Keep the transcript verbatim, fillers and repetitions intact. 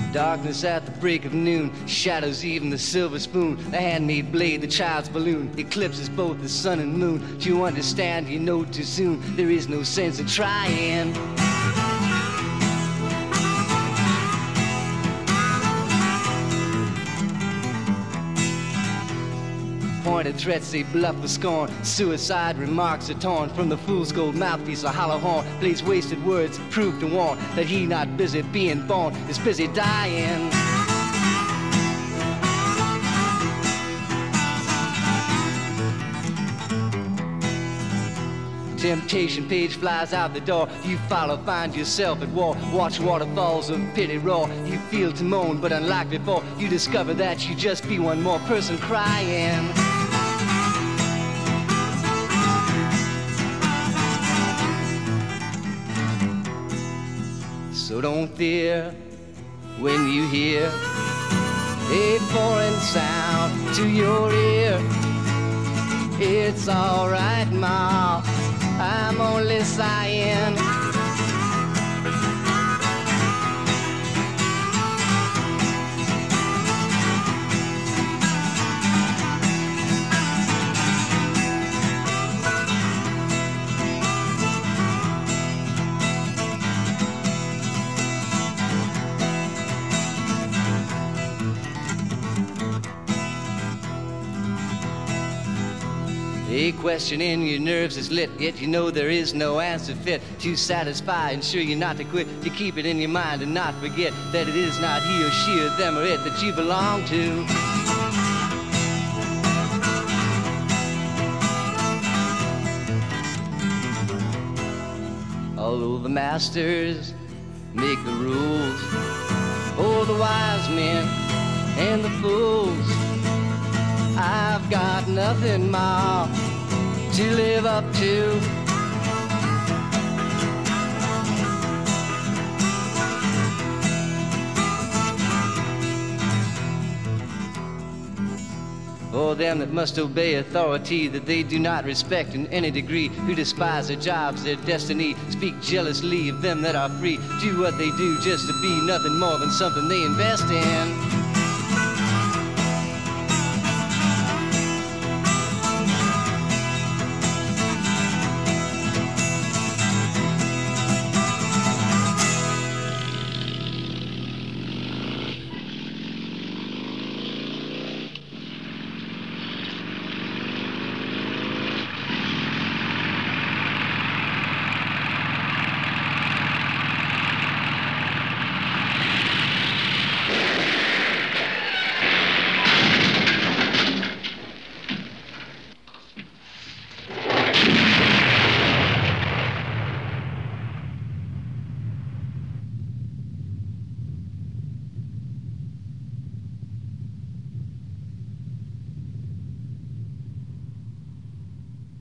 Darkness at the break of noon, shadows even the silver spoon, the handmade blade, the child's balloon, eclipses both the sun and moon. Do you understand? You know too soon. There is no sense in trying. Pointed threats they bluff with scorn. Suicide remarks are torn from the fool's gold mouthpiece. A hollow horn plays wasted words, prove to warn that he not busy being born is busy dying. Temptation page flies out the door. You follow, find yourself at war. Watch waterfalls of pity roar. You feel to moan, but unlike before, you discover that you just be one more person crying. So don't fear when you hear a foreign sound to your ear. It's alright, Ma, I'm only sighing. A question in your nerves is lit, yet you know there is no answer fit to satisfy. Ensure you not to quit, you keep it in your mind and not forget that it is not he or she or them or it that you belong to. Although the masters make the rules, oh, the wise men and the fools, I've got nothing, Ma, to live up to. For them that must obey authority that they do not respect in any degree, who despise their jobs, their destiny, speak jealously of them that are free, do what they do just to be nothing more than something they invest in.